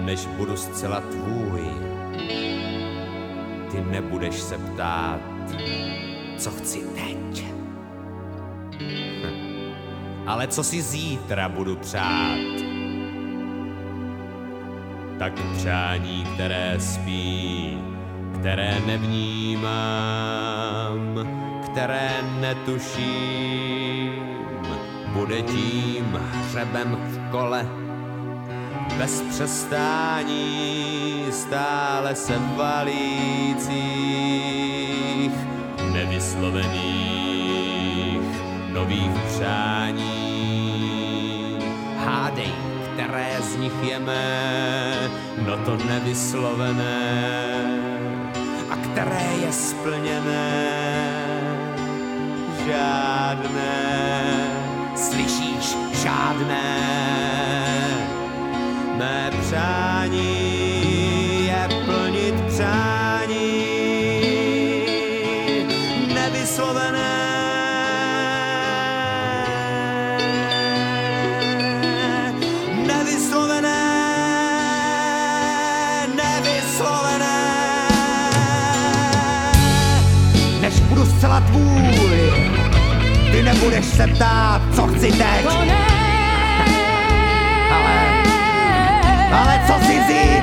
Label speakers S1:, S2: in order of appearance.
S1: než budu zcela tvůj, ty nebudeš se ptát, co chci teď. Ale co si zítra budu přát? Tak přání, které spí, které nevnímám, které netuším, bude tím hřebem v kole, bez přestání stále se valících, nevyslovených nových přání. Hádej, které z nich je mé, no to nevyslovené, a které je splněné, žádné, slyšíš, žádné. Mé přání je plnit přání nevyslovené. Než budu zcela tvůj, ty nebudeš se ptát, co chci teď. Ale co si zítra?